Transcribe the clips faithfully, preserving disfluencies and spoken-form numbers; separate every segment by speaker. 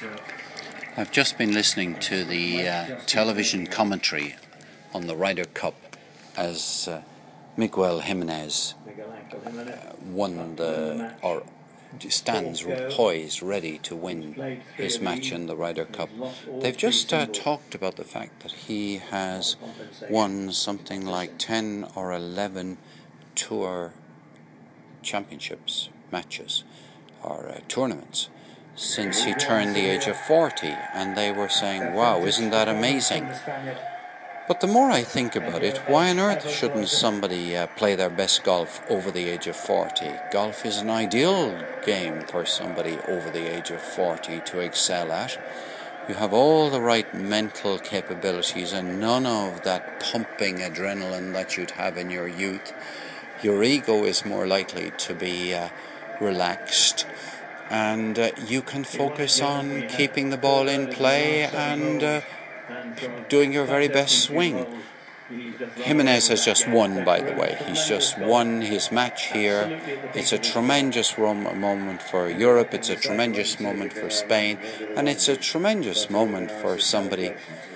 Speaker 1: I've just been listening to the uh, television commentary on the Ryder Cup as uh, Miguel Jimenez uh, won the, or stands poised, ready to win his match in the Ryder Cup. They've just uh, talked about the fact that he has won something like ten or eleven tour championships, matches, or uh, tournaments since he turned the age of forty, and they were saying, wow, isn't that amazing? But the more I think about it, why on earth shouldn't somebody uh, play their best golf over the age of forty? Golf is an ideal game for somebody over the age of forty to excel at. You have all the right mental capabilities and none of that pumping adrenaline that you'd have in your youth. Your ego is more likely to be uh, relaxed, and uh, you can focus on keeping the ball in play and uh, doing your very best swing. Jimenez has just won, by the way. He's just won his match here. It's a tremendous rom- moment for Europe. It's a tremendous moment for Spain, and it's a tremendous moment for somebody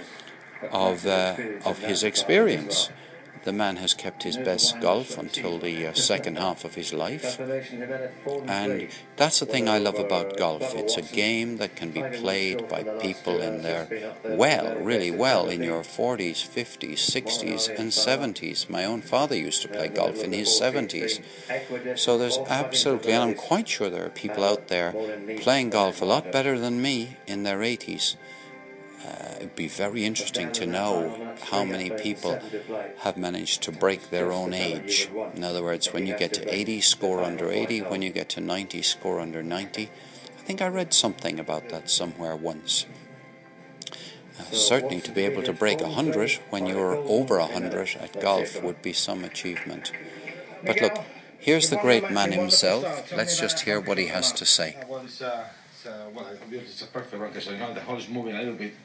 Speaker 1: of uh, of his experience. The man has kept his best golf until the uh, second half of his life, and that's the thing I love about golf. It's a game that can be played by people in their, well, really well, in your forties, fifties, sixties and seventies. My own father used to play golf in his seventies. So there's absolutely, and I'm quite sure there are people out there playing golf a lot better than me in their eighties. Uh, it'd be very interesting to know how many people have managed to break their own age. In other words, when you get to eighty, score under eighty. When you get to ninety, score under ninety. I think I read something about that somewhere once. Uh, certainly to be able to break one hundred when you're over one hundred at golf would be some achievement. But look, here's the great man himself. Let's just hear what he has to say.
Speaker 2: Uh, well, it's a perfect record, so you know the hole is moving a little bit.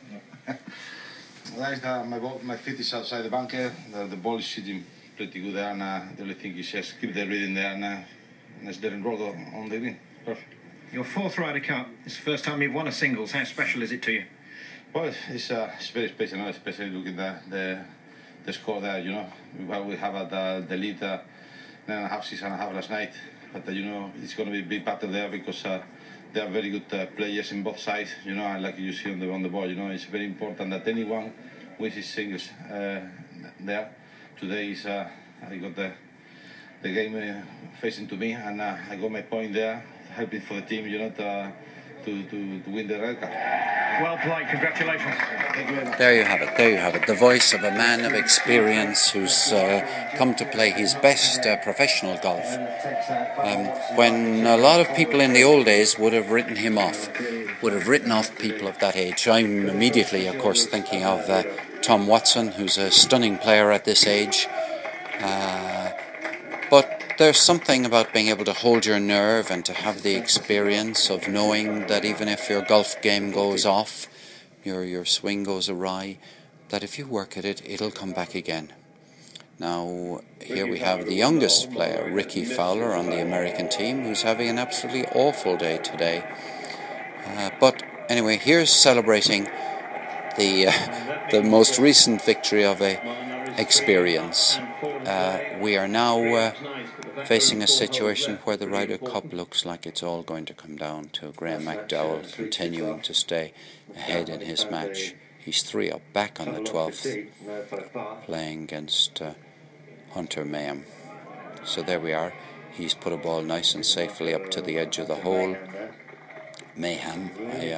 Speaker 2: Nice that my ball, my feet is outside the bunker. The, the ball is sitting pretty good there, and uh, the only thing is just keep the reading there and uh, let's let it roll on the green. Perfect.
Speaker 3: Your fourth Ryder Cup. It's the first time you've won a singles. How special is it to you?
Speaker 2: Well, it's, uh, it's very special, you know, especially looking at the, the the score there. You know, we, we have at the, the lead uh, nine and a half, six and a half last night, but uh, you know it's going to be a big battle there because. Uh, They are very good uh, players in both sides, you know, and like you see on the on the ball, you know, it's very important that anyone wins his singles uh, there. Today is uh, I got the the game uh, facing to me, and uh, I got my point there, helping for the team, you know, to to, to, to win the Ryder Cup.
Speaker 3: Well played, congratulations.
Speaker 2: Thank you very much.
Speaker 1: There you have it, there you have it. The voice of a man of experience who's uh, come to play his best uh, professional golf. Um, when a lot of people in the old days would have written him off, would have written off people of that age. I'm immediately, of course, thinking of uh, Tom Watson, who's a stunning player at this age. Uh, but there's something about being able to hold your nerve and to have the experience of knowing that even if your golf game goes off, your your swing goes awry, that if you work at it, it'll come back again. Now, here we have the youngest player, Rickie Fowler, on the American team, who's having an absolutely awful day today. Uh, but anyway, here's celebrating the uh, the most recent victory of a experience. Uh, we are now uh, facing a situation where the Ryder Cup looks like it's all going to come down to Graham McDowell continuing to stay ahead in his match. He's three up, back on the twelfth, playing against uh, Hunter Mayhem. So there we are. He's put a ball nice and safely up to the edge of the hole. Mayhem. Yeah.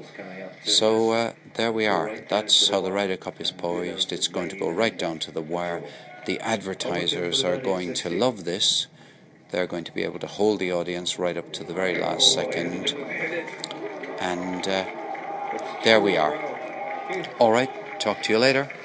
Speaker 1: So uh, there we are. That's how the Ryder Cup is poised. It's going to go right down to the wire. The advertisers are going to love this. They're going to be able to hold the audience right up to the very last second. And uh, there we are. All right, talk to you later.